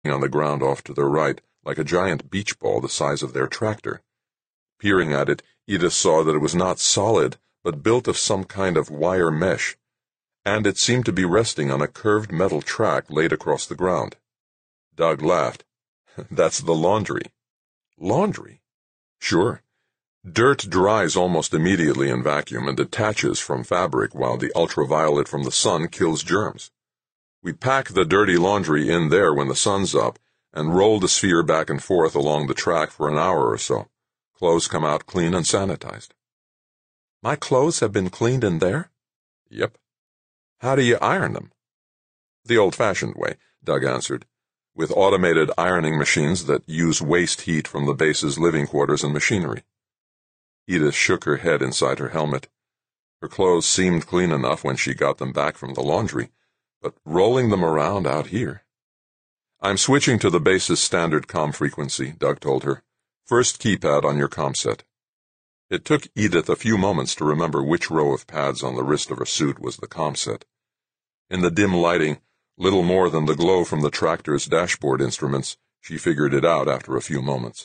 on the ground off to their right, like a giant beach ball the size of their tractor. Peering at it, Edith saw that it was not solid, but built of some kind of wire mesh, and it seemed to be resting on a curved metal track laid across the ground. Doug laughed. That's the laundry. Laundry? Sure. Dirt dries almost immediately in vacuum and detaches from fabric while the ultraviolet from the sun kills germs. We pack the dirty laundry in there when the sun's up and roll the sphere back and forth along the track for an hour or so. Clothes come out clean and sanitized. My clothes have been cleaned in there? Yep. How do you iron them? The old-fashioned way, Doug answered, with automated ironing machines that use waste heat from the base's living quarters and machinery. Edith shook her head inside her helmet. Her clothes seemed clean enough when she got them back from the laundry, but rolling them around out here. I'm switching to the base's standard comm frequency, Doug told her. First keypad on your comm set. It took Edith a few moments to remember which row of pads on the wrist of her suit was the comm set. In the dim lighting, little more than the glow from the tractor's dashboard instruments, she figured it out after a few moments.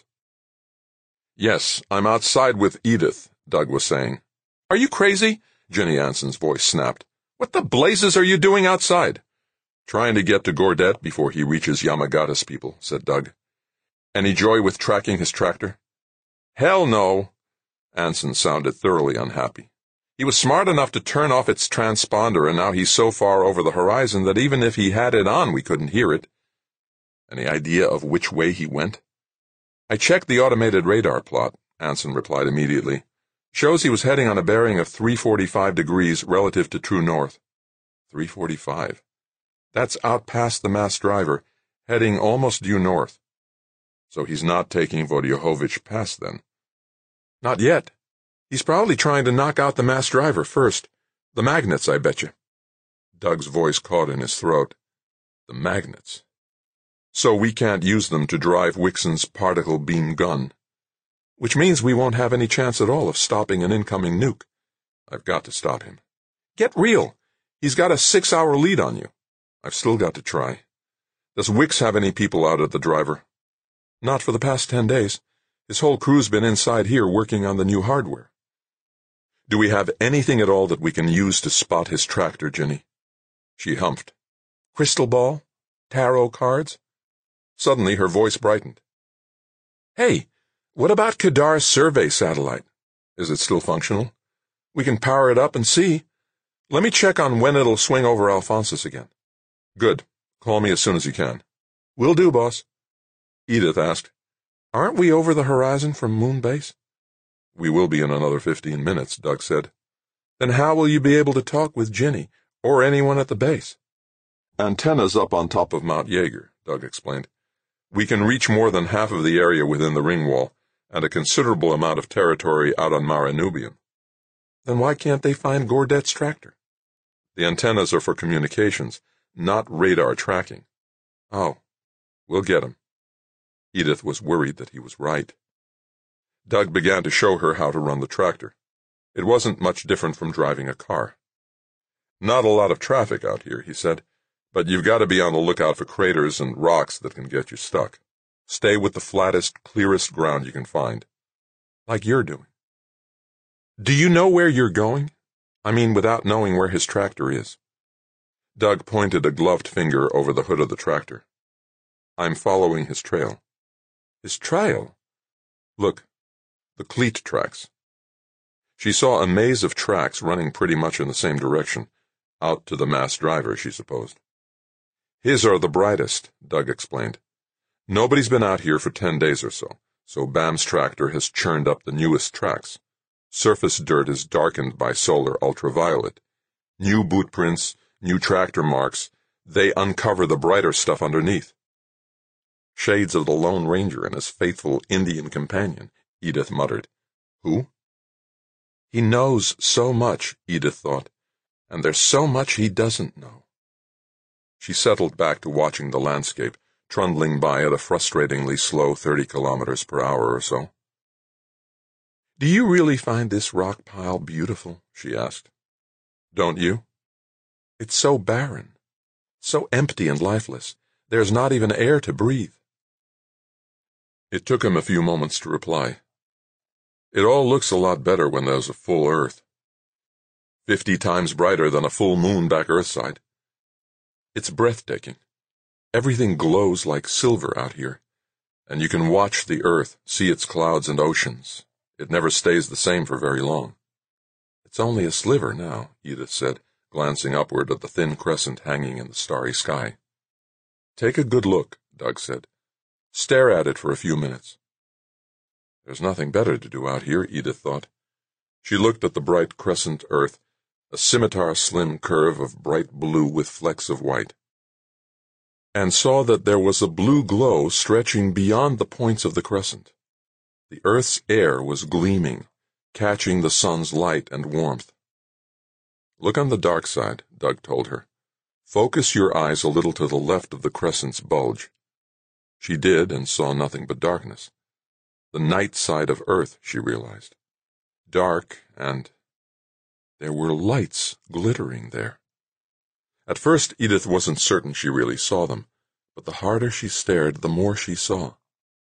Yes, I'm outside with Edith, Doug was saying. Are you crazy? Jenny Anson's voice snapped. What the blazes are you doing outside? Trying to get to Gordette before he reaches Yamagata's people, said Doug. Any joy with tracking his tractor? Hell no. Anson sounded thoroughly unhappy. He was smart enough to turn off its transponder, and now he's so far over the horizon that even if he had it on, we couldn't hear it. Any idea of which way he went? I checked the automated radar plot, Anson replied immediately. Shows he was heading on a bearing of 345 degrees relative to true north. 345. That's out past the mass driver, heading almost due north. So he's not taking Vodyahovich Pass, then? Not yet. He's probably trying to knock out the mass driver first. The magnets, I betcha. Doug's voice caught in his throat. The magnets. So we can't use them to drive Wixon's particle beam gun. Which means we won't have any chance at all of stopping an incoming nuke. I've got to stop him. Get real. He's got a 6-hour lead on you. I've still got to try. Does Wix have any people out at the driver? Not for the past 10 days. His whole crew's been inside here working on the new hardware. Do we have anything at all that we can use to spot his tractor, Jenny? She humphed. Crystal ball? Tarot cards? Suddenly her voice brightened. Hey, what about Kadar's survey satellite? Is it still functional? We can power it up and see. Let me check on when it'll swing over Alphonsus again. Good. Call me as soon as you can. Will do, boss. Edith asked, Aren't we over the horizon from Moon Base? We will be in another 15 minutes, Doug said. Then how will you be able to talk with Ginny, or anyone at the base? Antennas up on top of Mount Yeager, Doug explained. We can reach more than half of the area within the ring wall, and a considerable amount of territory out on Mare Nubium. Then why can't they find Gordette's tractor? The antennas are for communications, not radar tracking. Oh, we'll get him. Edith was worried that he was right. Doug began to show her how to run the tractor. It wasn't much different from driving a car. Not a lot of traffic out here, he said, but you've got to be on the lookout for craters and rocks that can get you stuck. Stay with the flattest, clearest ground you can find. Like you're doing. Do you know where you're going? I mean, without knowing where his tractor is. Doug pointed a gloved finger over the hood of the tractor. I'm following his trail. His trail? Look, the cleat tracks. She saw a maze of tracks running pretty much in the same direction, out to the mass driver, she supposed. His are the brightest, Doug explained. Nobody's been out here for 10 days or so, so Bam's tractor has churned up the newest tracks. Surface dirt is darkened by solar ultraviolet. New boot prints, new tractor marks, they uncover the brighter stuff underneath. Shades of the Lone Ranger and his faithful Indian companion, Edith muttered. Who? He knows so much, Edith thought, and there's so much he doesn't know. She settled back to watching the landscape, trundling by at a frustratingly slow 30 kilometers per hour or so. Do you really find this rock pile beautiful? She asked. Don't you? It's so barren, so empty and lifeless. There's not even air to breathe." It took him a few moments to reply. "It all looks a lot better when there's a full Earth. 50 times brighter than a full moon back Earthside. It's breathtaking. Everything glows like silver out here, and you can watch the Earth, see its clouds and oceans. It never stays the same for very long." "It's only a sliver now," Edith said, glancing upward at the thin crescent hanging in the starry sky. "Take a good look," Doug said. "Stare at it for a few minutes." There's nothing better to do out here, Edith thought. She looked at the bright crescent Earth, a scimitar-slim curve of bright blue with flecks of white, and saw that there was a blue glow stretching beyond the points of the crescent. The Earth's air was gleaming, catching the sun's light and warmth. "Look on the dark side," Doug told her. "Focus your eyes a little to the left of the crescent's bulge." She did and saw nothing but darkness. The night side of Earth, she realized. Dark, and there were lights glittering there. At first, Edith wasn't certain she really saw them, but the harder she stared, the more she saw.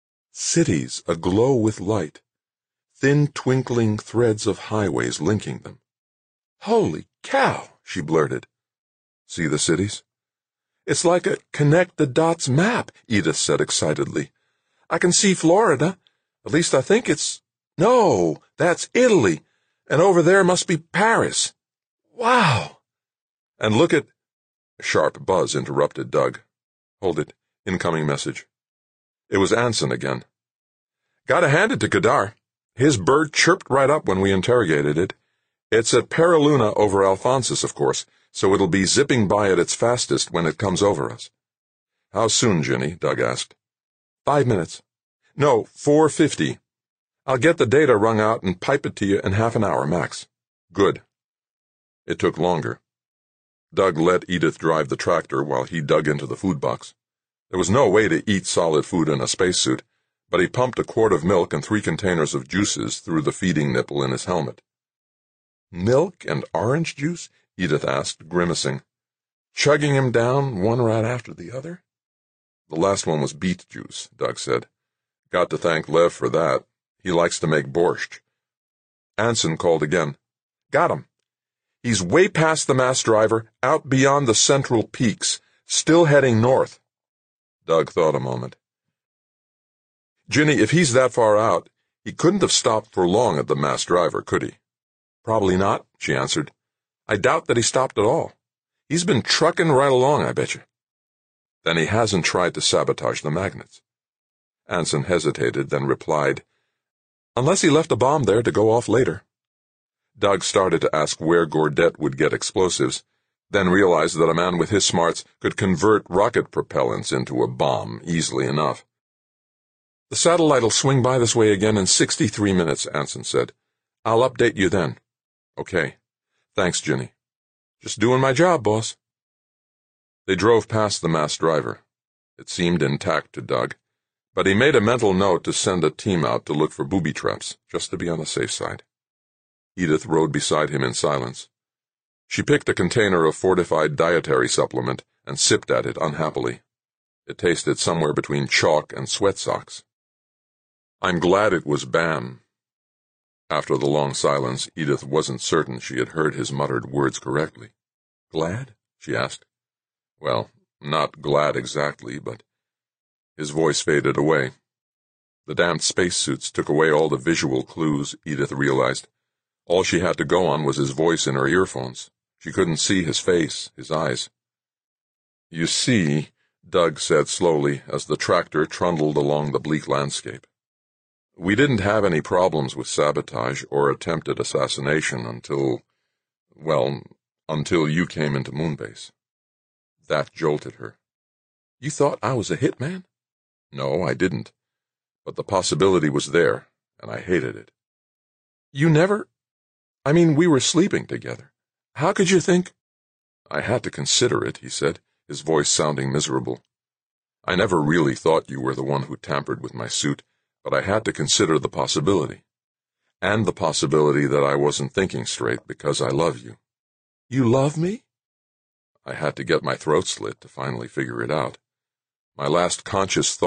Cities aglow with light, thin twinkling threads of highways linking them. "Holy cow," she blurted. "See the cities?" "It's like a connect-the-dots map," Edith said excitedly. "I can see Florida. At least I think it's... No, that's Italy. And over there must be Paris. Wow! And look at..." A sharp buzz interrupted Doug. "Hold it. Incoming message." It was Anson again. "Gotta hand it to Kadar. His bird chirped right up when we interrogated it. It's at Periluna over Alphonsus, of course, so it'll be zipping by at its fastest when it comes over us." "How soon, Ginny?" Doug asked. 5 minutes. No, 4:50. I'll get the data wrung out and pipe it to you in half an hour, max." "Good." It took longer. Doug let Edith drive the tractor while he dug into the food box. There was no way to eat solid food in a spacesuit, but he pumped a quart of milk and 3 containers of juices through the feeding nipple in his helmet. "Milk and orange juice?" Edith asked, grimacing. "Chugging him down, one right after the other?" "The last one was beet juice," Doug said. "Got to thank Lev for that. He likes to make borscht." Anson called again. "Got him. He's way past the mass driver, out beyond the central peaks, still heading north." Doug thought a moment. "Ginny, if he's that far out, he couldn't have stopped for long at the mass driver, could he?" "Probably not," she answered. "I doubt that he stopped at all. He's been trucking right along, I bet you." "Then he hasn't tried to sabotage the magnets." Anson hesitated, then replied, "Unless he left a bomb there to go off later." Doug started to ask where Gordette would get explosives, then realized that a man with his smarts could convert rocket propellants into a bomb easily enough. "The satellite'll swing by this way again in 63 minutes, Anson said. "I'll update you then." "Okay. Thanks, Ginny." "Just doing my job, boss." They drove past the mass driver. It seemed intact to Doug, but he made a mental note to send a team out to look for booby traps, just to be on the safe side. Edith rode beside him in silence. She picked a container of fortified dietary supplement and sipped at it unhappily. It tasted somewhere between chalk and sweat socks. "I'm glad it was BAM." After the long silence, Edith wasn't certain she had heard his muttered words correctly. "Glad?" she asked. "Well, not glad exactly, but..." His voice faded away. The damned spacesuits took away all the visual clues, Edith realized. All she had to go on was his voice in her earphones. She couldn't see his face, his eyes. "You see," Doug said slowly as the tractor trundled along the bleak landscape, "we didn't have any problems with sabotage or attempted assassination until you came into Moonbase." That jolted her. "You thought I was a hitman?" "No, I didn't. But the possibility was there, and I hated it." "You never... I mean, we were sleeping together. How could you think—" "I had to consider it," he said, his voice sounding miserable. "I never really thought you were the one who tampered with my suit, but I had to consider the possibility. And the possibility that I wasn't thinking straight because I love you." "You love me?" "I had to get my throat slit to finally figure it out. My last conscious